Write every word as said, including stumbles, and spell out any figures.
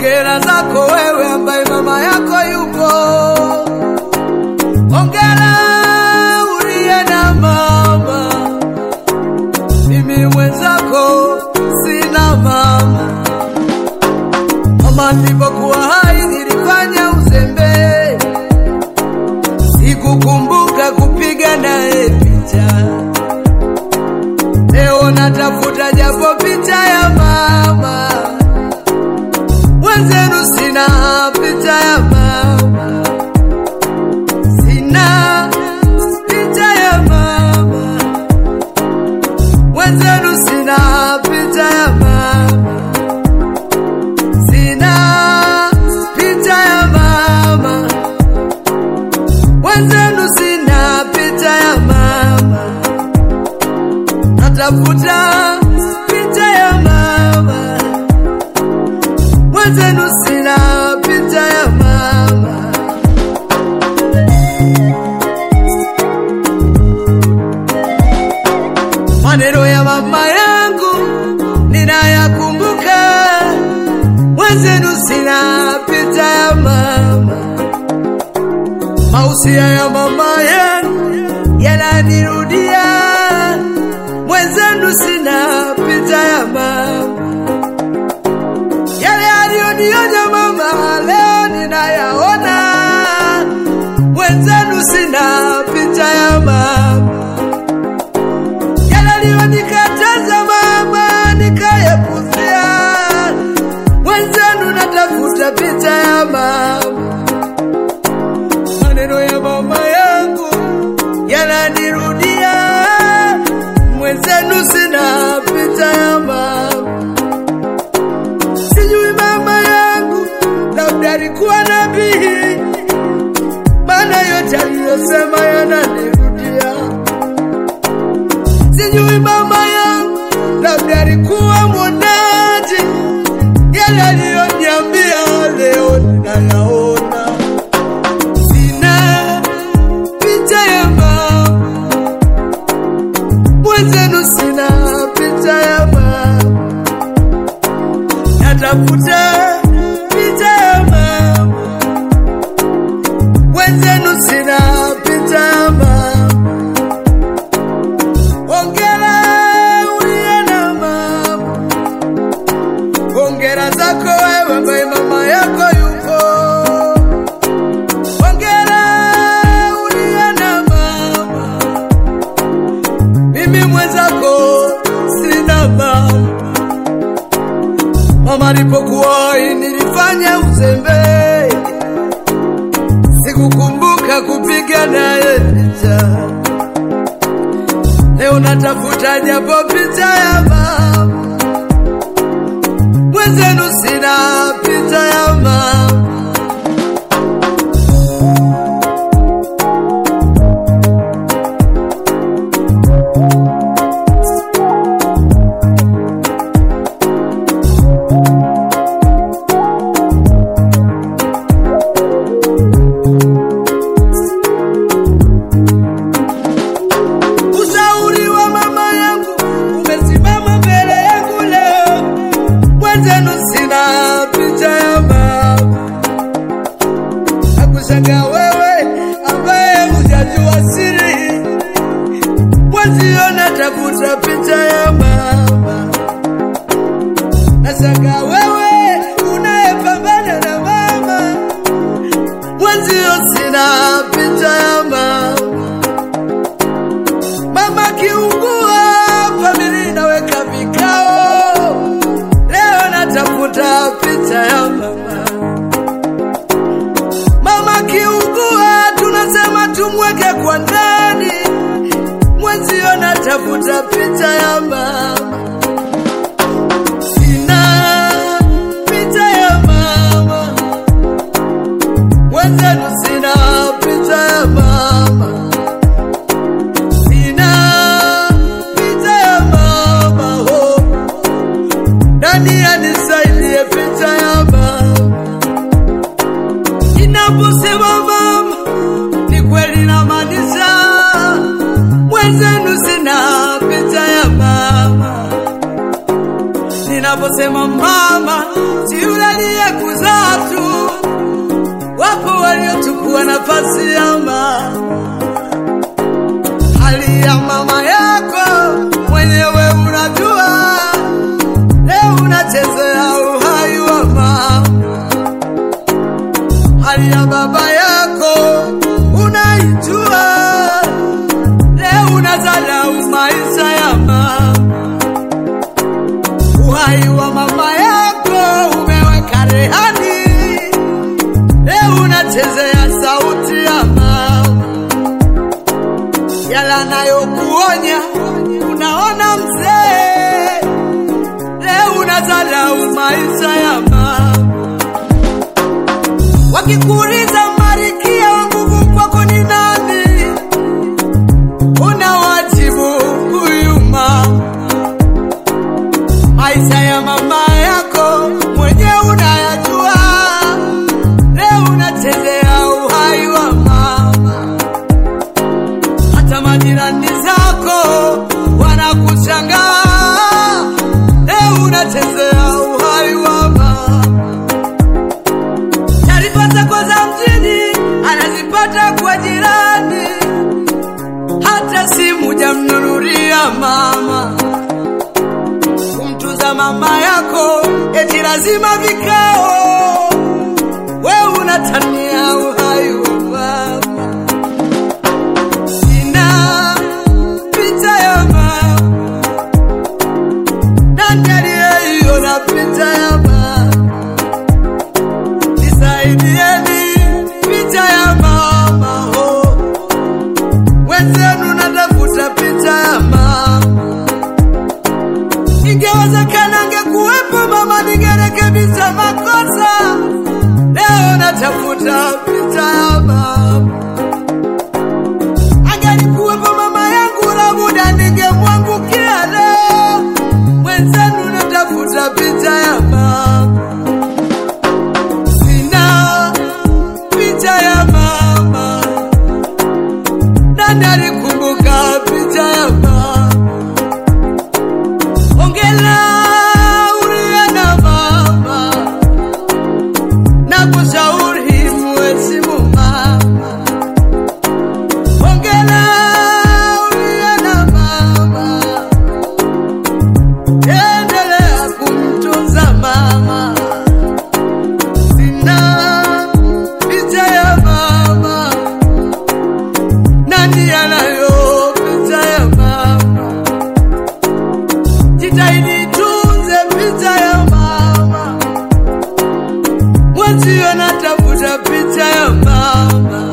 Hongera zako wewe ambaye mama yako yupo. Hongera uliye na mama. Mimi mwenzako sina mama. Mama nilipokuwa hai nilifanya uzembe, sikukumbuka kupiga naye picha. Leo natafuta japo picha ya mama. Wenzenu sina picha ya mama. Sina picha ya mama. Wenzenu sina picha ya mama. Sina picha ya mama. Wenzenu sina picha ya mama. Natafuta picha ya mama. Wenzenu sina picha ya mama. Maneno ya mama yangu ninayakumbuka. Wenzenu sina picha ya mama. Mausia ya mama yangu yananirudia. Wenzenu sina picha ya mama. Yale aliyonionya mama leo ninayaona. Wenzenu sina picha ya mama. Yale aliyonikataza mama nikayapuzia. Wenzenu natafuta picha ya mama. Maneno ya mama yangu yananirudia. Wenzenu sina picha ya mama. Sijui mama yangu labda alikuwa nabii, maana yote aliyosema yananirudia. Sijui mama yangu labda alikuwa mwonaji, yale aliyoniambia leo ninayaona. Sina picha ya mama. Wenzenu sina picha ya mama. Natafuta picha ya mama. Wenzenu sina picha ya mama. Hongera uliye na mama. Hongera zako wewe ambaye mama yako yupo. Hongera uliye na mama. Mimi mwenzako sina mama. Mama alipokuwa nilifanya uzembe, sikukumbuka kupiga naye picha. Leo natafuta japo picha ya mama. Wenzenu sina picha ya mama. Ushauri wa mama yangu umesimama mbele yangu leo. Wenzenu sina picha ya mama. Nakushangaa wewe ambaye hujajua siri. Wenzio natafuta picha ya mama. Nashangaa wewe unayepambana na mama. Wenzio sina picha ya mama. Mama kiungua familia inaweka vikao. Leo natafuta picha ya mama. Mama kiungua tunasema tumweke kwa ndani. Mwenzio natafuta picha ya mama. Sina picha ya mama. Wenzenu sina picha ya mama. Sina picha ya mama. Oh. Nani anisaidie picha ya mama? Ninaposema mama ni kweli namaanisha. Wenzenu sina picha ya mama. Ninaposema mama si yule aliyekuzaa. chukua nafasi ya mama. Hali ya mama yako mwenyewe unajua, leo unachezea uhai wa mama. Hali ya baba yako unaijua, leo unadharau maisha ya mama. Uhai wa mama yako umeweka rehani, leo unachezea sauti ya mama. Yala nayokuonya unaona mzee, leo unadharau maisha ya mama. Wakikuuliza Malkia wa nguvu kwako ni nani, unawajibu huyu mama. Maisha ya mama yako mwenyewe unayajua, leo unachezea uhai wa mama. Hata majirani zako wanakushangaa, leo unachezea uhai wa mama. Taarifa zako za mjini anazipata kwa jirani, hata simu jamnunulia mama. Kumtuza mama yako eti lazima vikao, wewe unatania uhai wa mama. Sina picha ya mama, nani aliyeiona picha ya mama? Nisaidieni picha ya mama ho, wenzenu natafuta picha ya mama. Ingewezekana angekuwepo mama, ningerekebisha makosa. Leo natafuta picha ya mama. Angelikuwepo mama yangu labda ningemwangukia leo. Mwenzenu natafuta picha ya mama. Sina picha ya mama, nani alikumbuka picha ya mama? Ongela uriana mama, nakushauri muheshimu mama. Ongela uriana mama, endelea kumtunza mama. Sina picha ya mama, nani anayo picha ya mama? Jitahidi tunze picha ya mama, mwenzio natafuta picha ya mama.